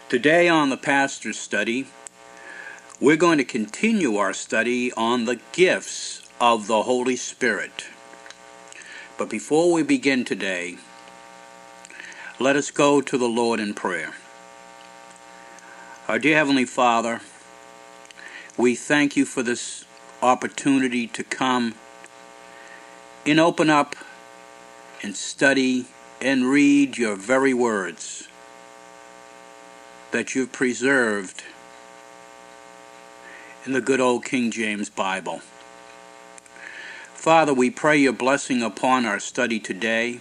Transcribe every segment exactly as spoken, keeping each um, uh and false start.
Today on the Pastor's Study, we're going to continue our study on the gifts of the Holy Spirit. But before we begin today, let us go to the Lord in prayer. Our dear Heavenly Father, we thank you for this opportunity to come and open up and study and read your very words that you've preserved in the good old King James Bible. Father, we pray your blessing upon our study today.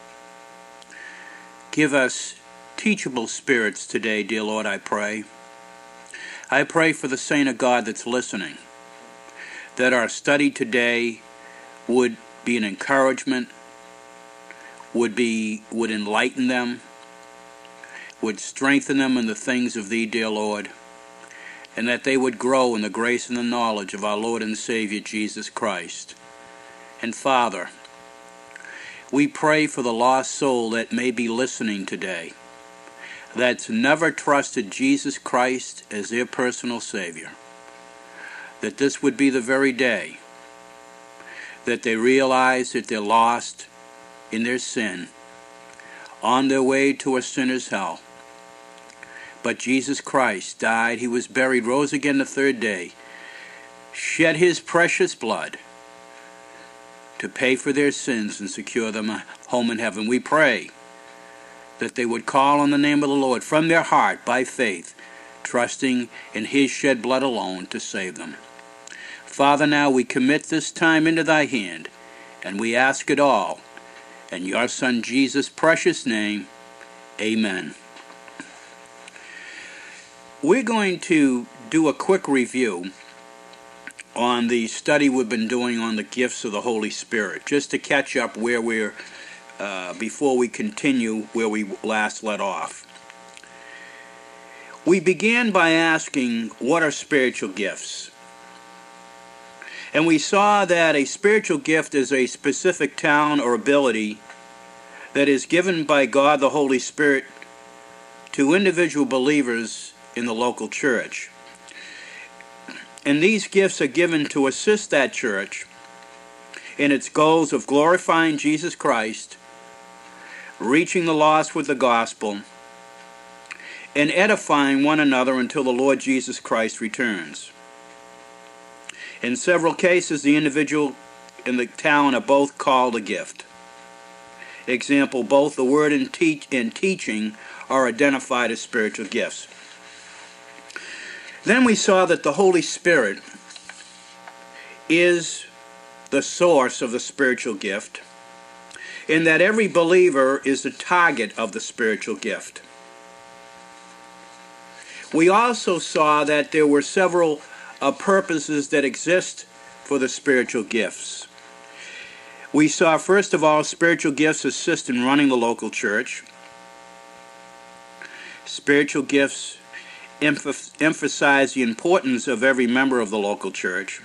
Give us teachable spirits today, dear Lord, I pray. I pray for the saint of God that's listening, that our study today would be an encouragement, would be would enlighten them, would strengthen them in the things of thee, dear Lord, and that they would grow in the grace and the knowledge of our Lord and Savior Jesus Christ. And Father, we pray for the lost soul that may be listening today, that's never trusted Jesus Christ as their personal Savior, that this would be the very day that they realize that they're lost in their sin, on their way to a sinner's hell. But Jesus Christ died, he was buried, rose again the third day, shed his precious blood to pay for their sins and secure them a home in heaven. We pray that they would call on the name of the Lord from their heart by faith, trusting in his shed blood alone to save them. Father, now we commit this time into thy hand, and we ask it all in your Son Jesus' precious name. Amen. We're going to do a quick review on the study we've been doing on the gifts of the Holy Spirit, just to catch up where we're, uh, before we continue where we last let off. We began by asking, what are spiritual gifts? And we saw that a spiritual gift is a specific talent or ability that is given by God the Holy Spirit to individual believers in the local church. And these gifts are given to assist that church in its goals of glorifying Jesus Christ, reaching the lost with the gospel, and edifying one another until the Lord Jesus Christ returns. In several cases, the individual and the talent are both called a gift. Example, both the word and, teach and teaching are identified as spiritual gifts. Then we saw that the Holy Spirit is the source of the spiritual gift, and that every believer is the target of the spiritual gift. We also saw that there were several uh, purposes that exist for the spiritual gifts. We saw, first of all, spiritual gifts assist in running the local church. Spiritual gifts emphasize the importance of every member of the local church.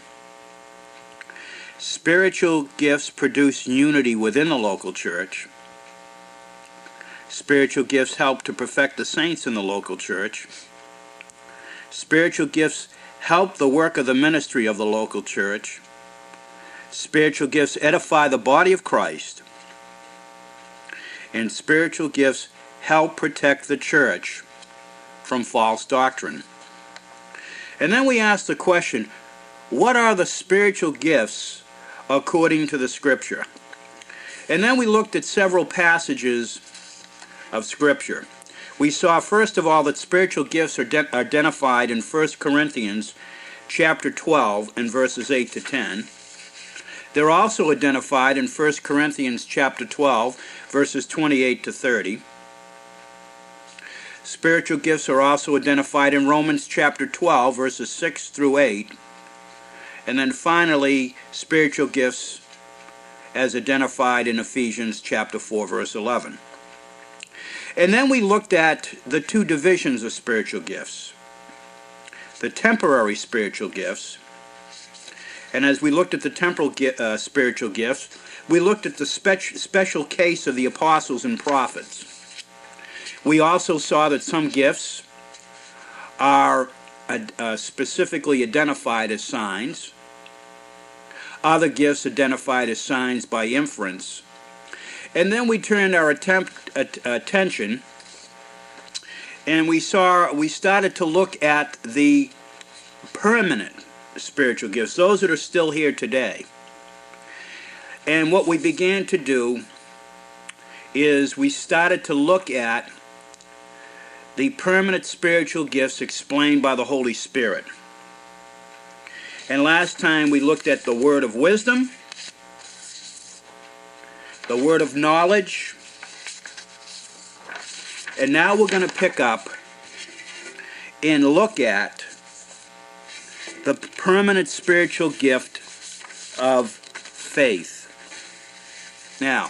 Spiritual gifts produce unity within the local church. Spiritual gifts help to perfect the saints in the local church. Spiritual gifts help the work of the ministry of the local church. Spiritual gifts edify the body of Christ. And spiritual gifts help protect the church from false doctrine. And then we asked the question, what are the spiritual gifts according to the Scripture? And then we looked at several passages of Scripture. We saw, first of all, that spiritual gifts are identified in First Corinthians chapter twelve and verses eight to ten. They're also identified in First Corinthians chapter twelve, verses twenty-eight to thirty. Spiritual gifts are also identified in Romans chapter twelve, verses six through eight. And then finally, spiritual gifts as identified in Ephesians chapter four, verse eleven. And then we looked at the two divisions of spiritual gifts. The temporary spiritual gifts. And as we looked at the temporal uh, spiritual gifts, we looked at the spe- special case of the apostles and prophets. We also saw that some gifts are uh, specifically identified as signs. Other gifts identified as signs by inference. And then we turned our attempt, at, attention and we saw, we started to look at the permanent spiritual gifts, those that are still here today. And what we began to do is we started to look at the permanent spiritual gifts explained by the Holy Spirit. And last time we looked at the word of wisdom, the word of knowledge, and now we're going to pick up and look at the permanent spiritual gift of faith. Now,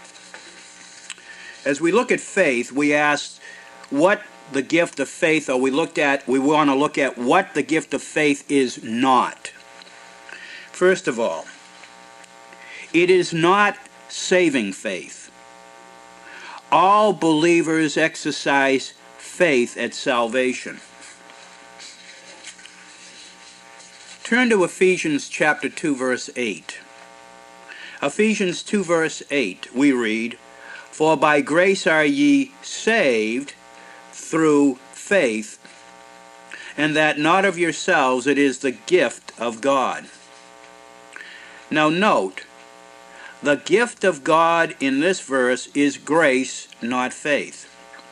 as we look at faith, we asked what the gift of faith, or we looked at, we want to look at what the gift of faith is not. First of all, it is not saving faith. All believers exercise faith at salvation. Turn to Ephesians chapter two, verse eight. Ephesians two, verse eight, we read, "For by grace are ye saved through faith, and that not of yourselves, it is the gift of God." Now note, the gift of God in this verse is grace, not faith.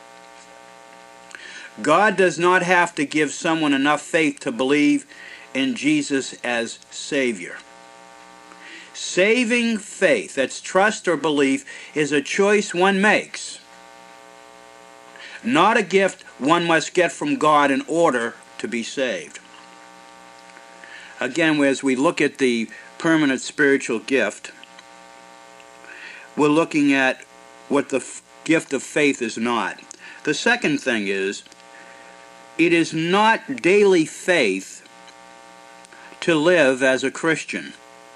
God does not have to give someone enough faith to believe in Jesus as Savior. Saving faith, that's trust or belief, is a choice one makes, not a gift one must get from God in order to be saved. Again, as we look at the permanent spiritual gift, we're looking at what the gift of faith is not. The second thing is, it is not daily faith to live as a Christian.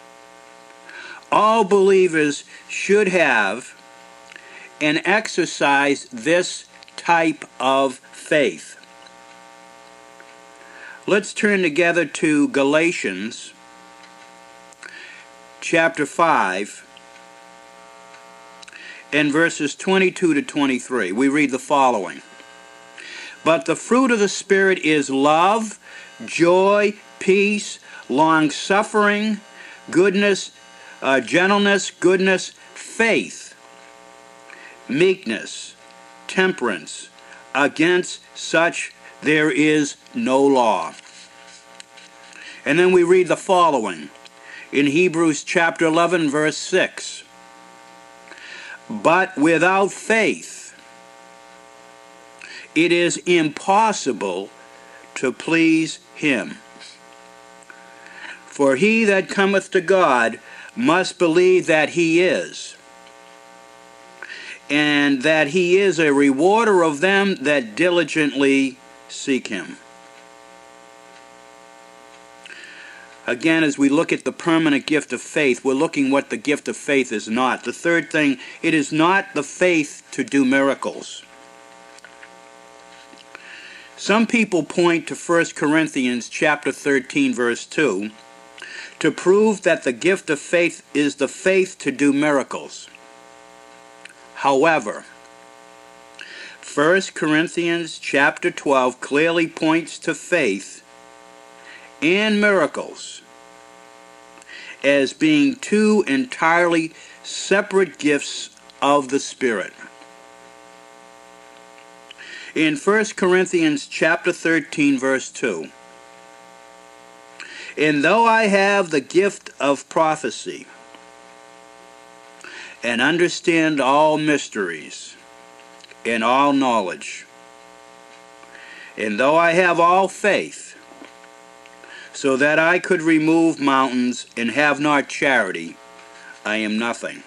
All believers should have and exercise this type of faith. Let's turn together to Galatians chapter five and verses twenty-two to twenty-three. We read the following. "But the fruit of the Spirit is love, joy, peace, long-suffering, goodness, uh, gentleness, goodness, faith, meekness, temperance. Against such there is no law." And then we read the following in Hebrews chapter eleven, verse six. "But without faith it is impossible to please him. For he that cometh to God must believe that he is, and that he is a rewarder of them that diligently seek him." Again, as we look at the permanent gift of faith, we're looking what the gift of faith is not. The third thing, it is not the faith to do miracles. Some people point to First Corinthians chapter thirteen, verse two, to prove that the gift of faith is the faith to do miracles. However, First Corinthians chapter twelve clearly points to faith and miracles as being two entirely separate gifts of the Spirit. In First Corinthians chapter thirteen, verse two, "And though I have the gift of prophecy, and understand all mysteries, and all knowledge, and though I have all faith, so that I could remove mountains, and have not charity, I am nothing."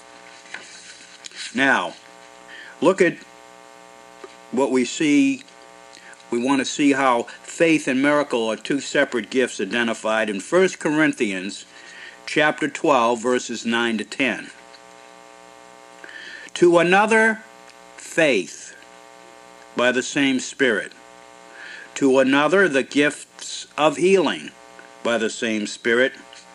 Now, look at what we see. We want to see how faith and miracle are two separate gifts identified in First Corinthians chapter twelve, verses nine to ten. "To another, faith by the same Spirit. To another, the gifts of healing by the same Spirit.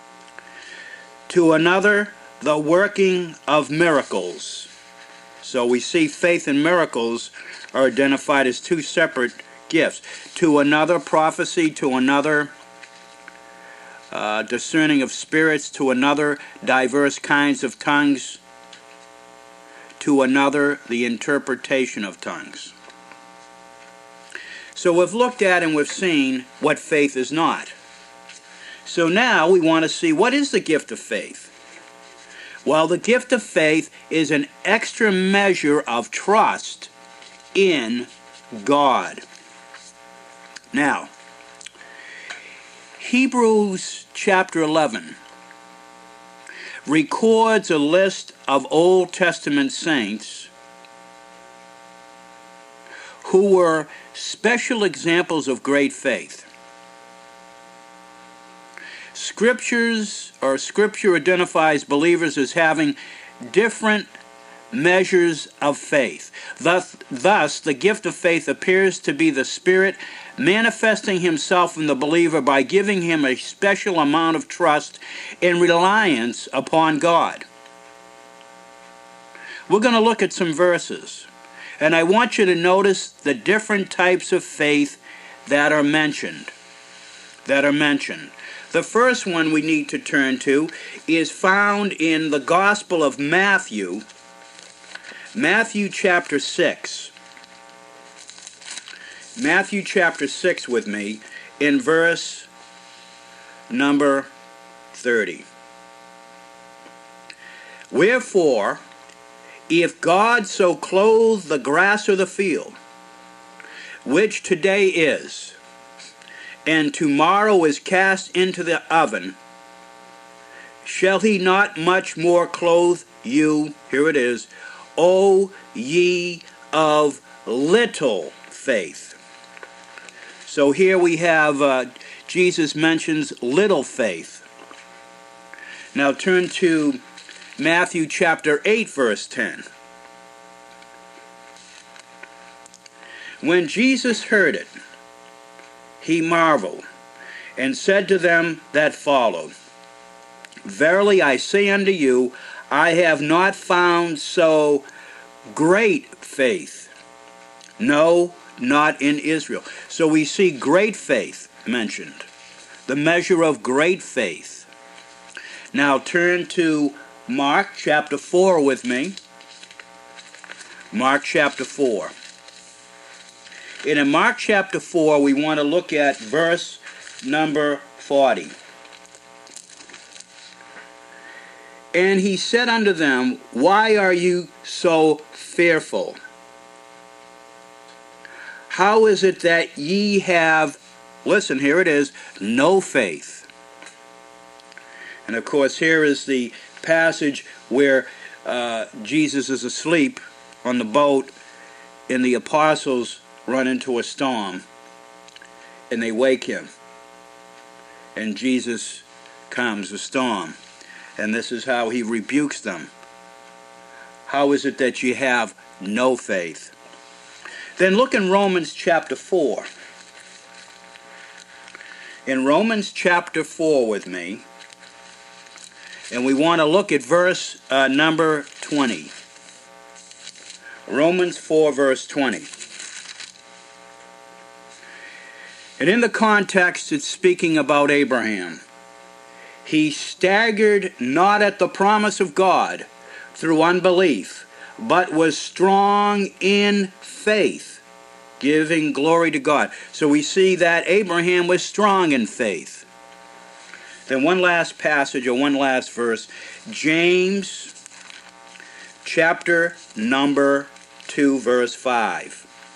To another, the working of miracles. So we see faith and miracles are identified as two separate gifts. To another, prophecy. To another, uh, discerning of spirits. To another, diverse kinds of tongues. To another, the interpretation of tongues. So we've looked at and we've seen what faith is not. So now we want to see, what is the gift of faith? Well, the gift of faith is an extra measure of trust in God. Now, Hebrews chapter eleven records a list of Old Testament saints who were special examples of great faith. Scriptures, or Scripture identifies believers as having different measures of faith. Thus, thus, the gift of faith appears to be the Spirit manifesting Himself in the believer by giving him a special amount of trust and reliance upon God. We're going to look at some verses, and I want you to notice the different types of faith that are mentioned. That are mentioned. The first one we need to turn to is found in the Gospel of Matthew, Matthew chapter six. Matthew chapter six with me, in verse number thirty. Wherefore, if God so clothe the grass of the field, which today is, and tomorrow is cast into the oven, shall He not much more clothe you, here it is, O ye of little faith. So here we have, uh, Jesus mentions little faith. Now turn to Matthew chapter eight, verse ten. When Jesus heard it, He marveled, and said to them that followed, Verily I say unto you, I have not found so great faith, no, not in Israel. So we see great faith mentioned, the measure of great faith. Now turn to Mark chapter four with me. Mark chapter four. And in Mark chapter four, we want to look at verse number forty. And He said unto them, Why are you so fearful? How is it that ye have, listen, here it is, no faith? And of course, here is the passage where uh, Jesus is asleep on the boat, and the apostles run into a storm, and they wake Him, and Jesus calms the storm, and this is how He rebukes them. How is it that you have no faith? Then look in Romans chapter four. In Romans chapter four with me, and we want to look at verse uh, number twenty. Romans four, verse twenty. And in the context, it's speaking about Abraham. He staggered not at the promise of God through unbelief, but was strong in faith, giving glory to God. So we see that Abraham was strong in faith. Then one last passage, or one last verse, James chapter number two, verse five.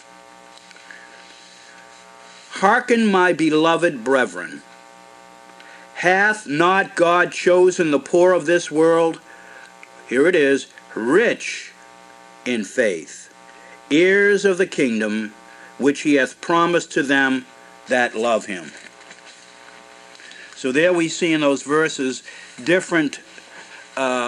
Hearken, my beloved brethren, hath not God chosen the poor of this world, here it is, rich in faith, heirs of the kingdom, which He hath promised to them that love Him? So there we see in those verses different uh,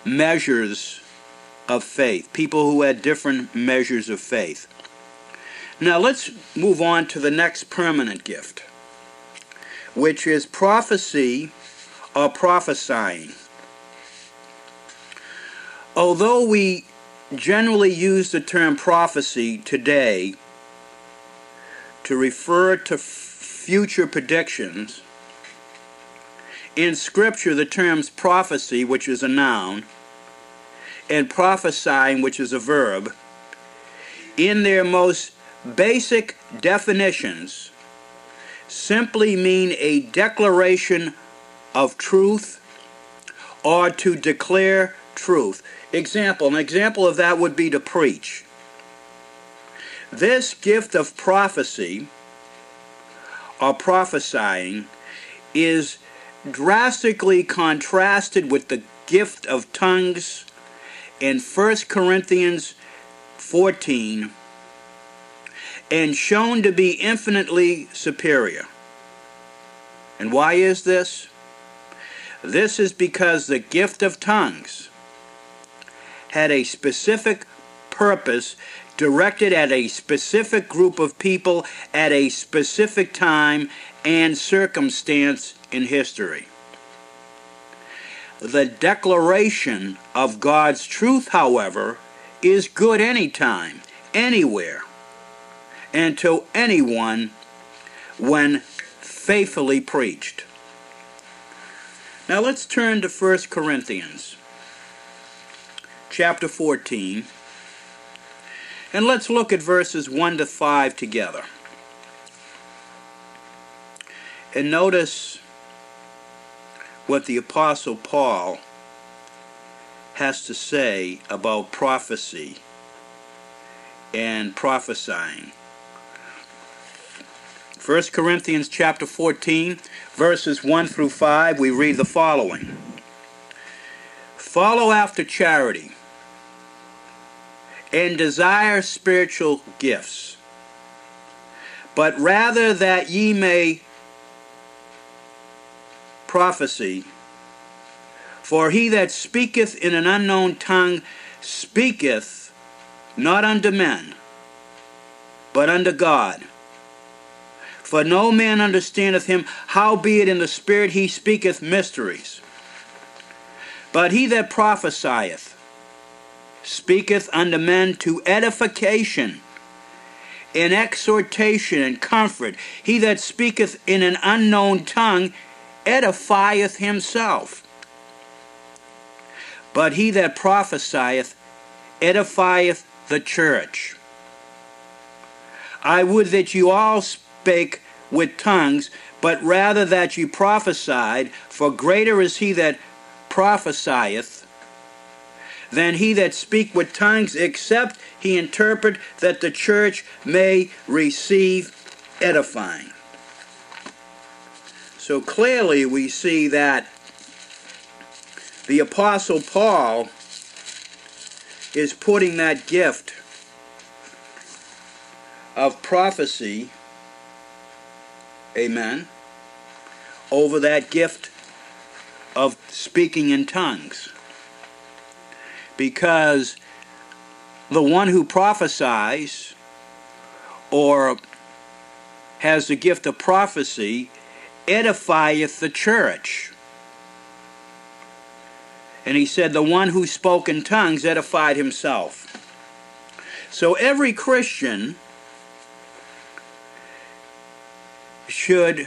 measures of faith, people who had different measures of faith. Now let's move on to the next permanent gift, which is prophecy or prophesying. Although we generally use the term prophecy today to refer to f- future predictions, in Scripture the terms prophecy, which is a noun, and prophesying, which is a verb, in their most basic definitions, simply mean a declaration of truth or to declare truth. Example, an example of that would be to preach. This gift of prophecy or prophesying is drastically contrasted with the gift of tongues in First Corinthians fourteen, and shown to be infinitely superior. And why is this? This is because the gift of tongues had a specific purpose directed at a specific group of people at a specific time and circumstance in history. The declaration of God's truth, however, is good anytime, anywhere, and to anyone when faithfully preached. Now let's turn to First Corinthians chapter fourteen, and let's look at verses one to five together. And notice what the Apostle Paul has to say about prophecy and prophesying. First Corinthians chapter fourteen, verses one through five, we read the following. Follow after charity, and desire spiritual gifts, but rather that ye may prophesy. For he that speaketh in an unknown tongue speaketh not unto men, but unto God. For no man understandeth him, howbeit in the Spirit he speaketh mysteries. But he that prophesieth speaketh unto men to edification, in exhortation and comfort. He that speaketh in an unknown tongue edifieth himself. But he that prophesieth edifieth the church. I would that you all spake with tongues, but rather that you prophesied, for greater is he that prophesieth than he that speak with tongues, except he interpret, that the church may receive edifying. So clearly we see that the Apostle Paul is putting that gift of prophecy, amen, over that gift of speaking in tongues. Because the one who prophesies or has the gift of prophecy edifieth the church. And he said the one who spoke in tongues edified himself. So every Christian should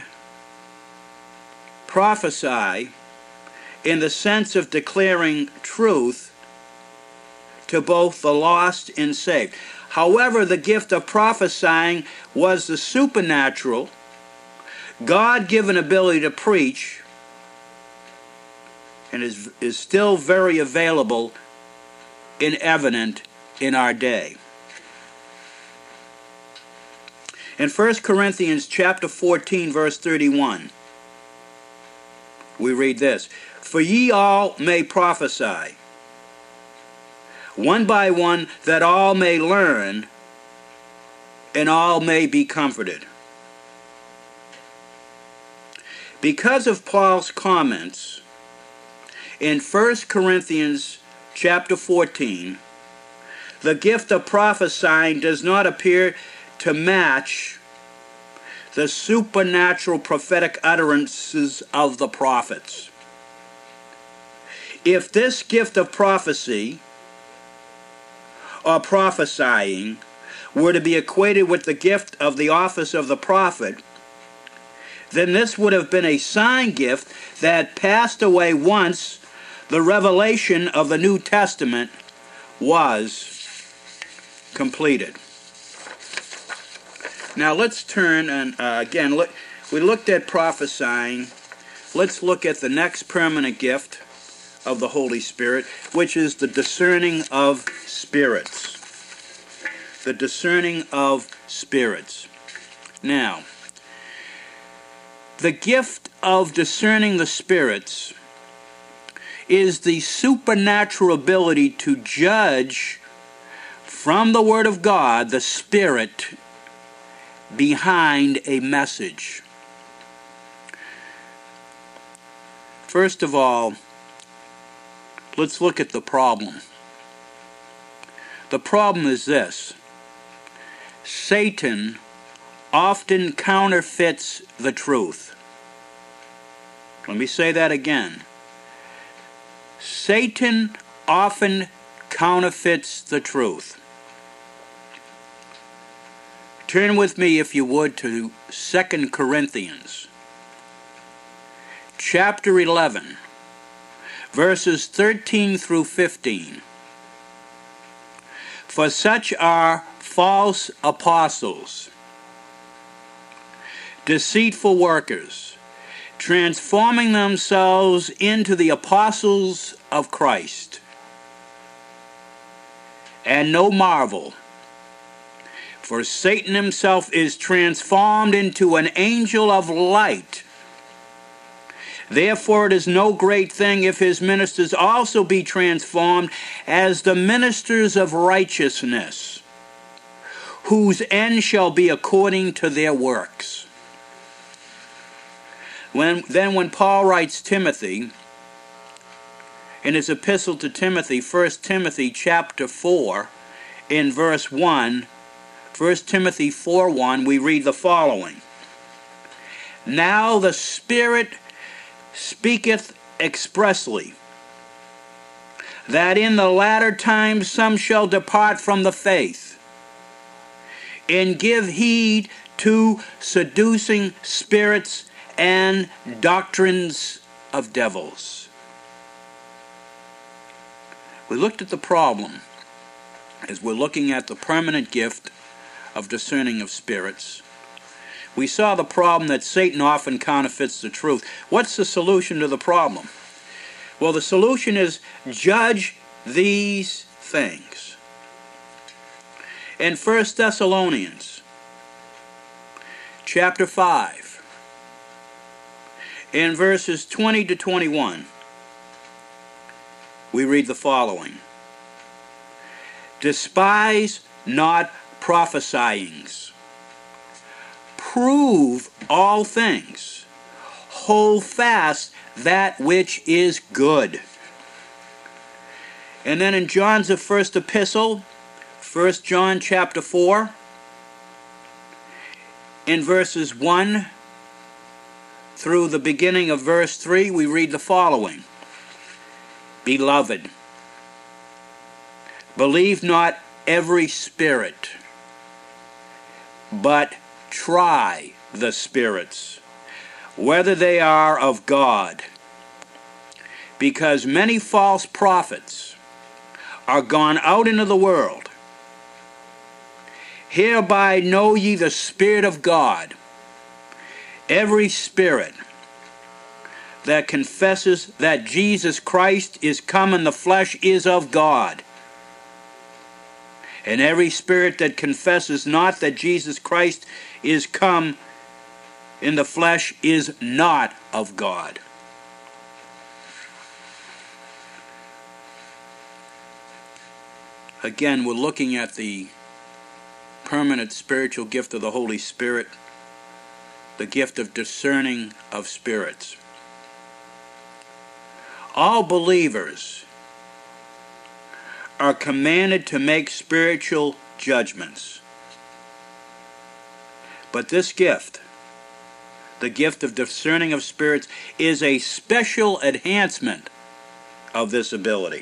prophesy in the sense of declaring truth to both the lost and saved. However, the gift of prophesying was the supernatural, God-given ability to preach, and is, is still very available and evident in our day. In First Corinthians chapter fourteen, verse thirty-one, we read this, For ye all may prophesy, one by one, that all may learn, and all may be comforted. Because of Paul's comments in First Corinthians chapter fourteen, the gift of prophesying does not appear to match the supernatural prophetic utterances of the prophets. If this gift of prophecy or prophesying were to be equated with the gift of the office of the prophet, then this would have been a sign gift that passed away once the revelation of the New Testament was completed. Now let's turn and uh, again look. We looked at prophesying. Let's look at the next permanent gift of the Holy Spirit, which is the discerning of spirits. The discerning of spirits. Now, the gift of discerning the spirits is the supernatural ability to judge from the Word of God the spirit behind a message. First of all, let's look at the problem. The problem is this: Satan often counterfeits the truth. Let me say that again. Satan often counterfeits the truth. Turn with me, if you would, to Second Corinthians chapter eleven, verses thirteen through fifteen. For such are false apostles, deceitful workers, transforming themselves into the apostles of Christ. And no marvel, for Satan himself is transformed into an angel of light. Therefore it is no great thing if his ministers also be transformed as the ministers of righteousness, whose end shall be according to their works. When, then when Paul writes Timothy, in his epistle to Timothy, First Timothy chapter four, in verse one, First Timothy four one, we read the following. Now the Spirit speaketh expressly, that in the latter times some shall depart from the faith, and give heed to seducing spirits and doctrines of devils. We looked at the problem as we're looking at the permanent gift of discerning of spirits. We saw the problem that Satan often counterfeits the truth. What's the solution to the problem? Well, the solution is judge these things. In First Thessalonians chapter five, in verses twenty to twenty-one, we read the following. Despise not prophesyings. Prove all things. Hold fast that which is good. And then in John's first epistle, First John chapter four, in verses one through the beginning of verse three, we read the following. Beloved, believe not every spirit, but try the spirits, whether they are of God, because many false prophets are gone out into the world. Hereby know ye the Spirit of God. Every spirit that confesses that Jesus Christ is come in the flesh is of God. And every spirit that confesses not that Jesus Christ is come in the flesh is not of God. Again, we're looking at the permanent spiritual gift of the Holy Spirit, the gift of discerning of spirits. All believers are commanded to make spiritual judgments. But this gift, the gift of discerning of spirits, is a special enhancement of this ability.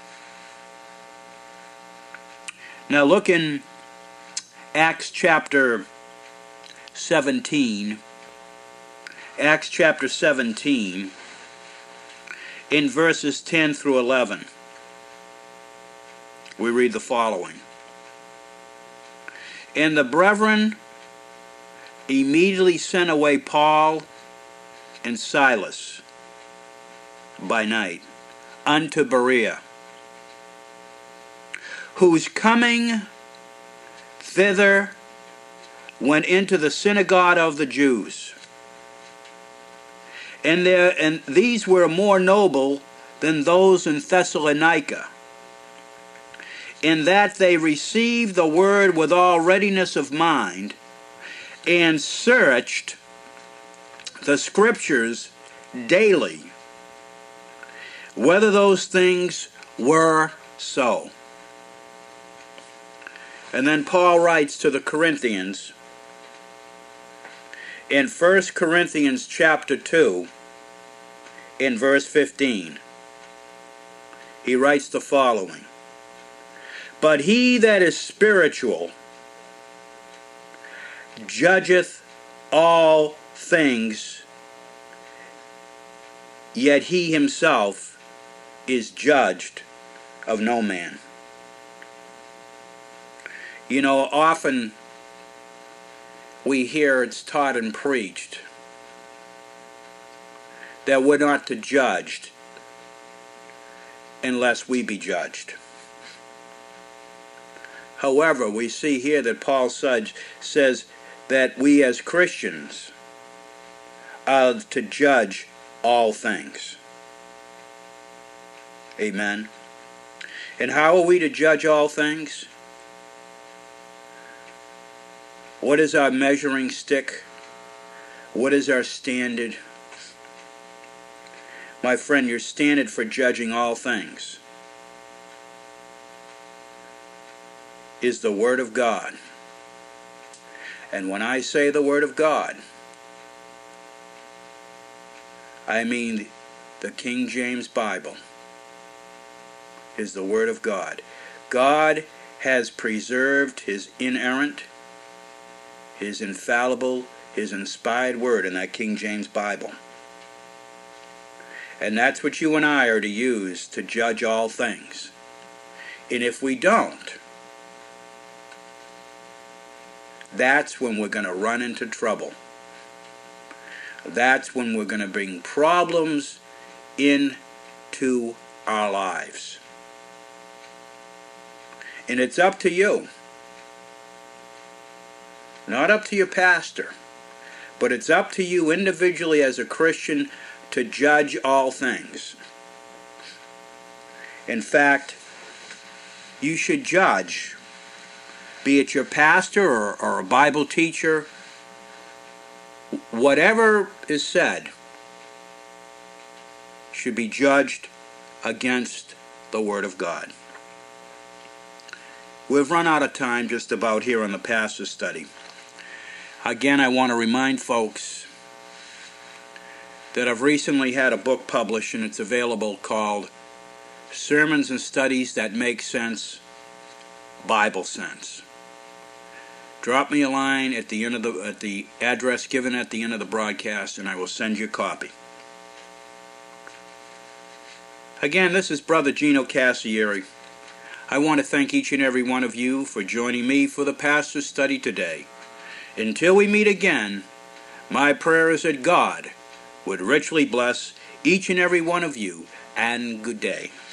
Now look in Acts chapter seventeen. Acts chapter seventeen, in verses ten through eleven. We read the following. And the brethren immediately sent away Paul and Silas by night unto Berea, whose coming thither went into the synagogue of the Jews. And, there, and these were more noble than those in Thessalonica, in that they received the word with all readiness of mind, and searched the scriptures daily, whether those things were so. And then Paul writes to the Corinthians in First Corinthians chapter two, in verse fifteen. He writes the following. But he that is spiritual judgeth all things, yet he himself is judged of no man. You know, often we hear it's taught and preached that we're not to judge unless we be judged. However, we see here that Paul Sudge says that we as Christians are to judge all things. Amen. And how are we to judge all things? What is our measuring stick? What is our standard? My friend, your standard for judging all things is the Word of God. And when I say the Word of God, I mean the King James Bible is the Word of God. God has preserved His inerrant, His infallible, His inspired Word in that King James Bible. And that's what you and I are to use to judge all things. And if we don't, that's when we're going to run into trouble. That's when we're going to bring problems into our lives. And it's up to you. Not up to your pastor, but it's up to you individually as a Christian to judge all things. In fact, you should judge, be it your pastor or, or a Bible teacher, whatever is said should be judged against the Word of God. We've run out of time just about here on the pastor study. Again, I want to remind folks that I've recently had a book published, and it's available, called Sermons and Studies That Make Sense, Bible Sense. Drop me a line at the end of the at the address given at the end of the broadcast, and I will send you a copy. Again, this is Brother Gino Cassieri. I want to thank each and every one of you for joining me for the pastor's study today. Until we meet again, my prayer is that God would richly bless each and every one of you, and good day.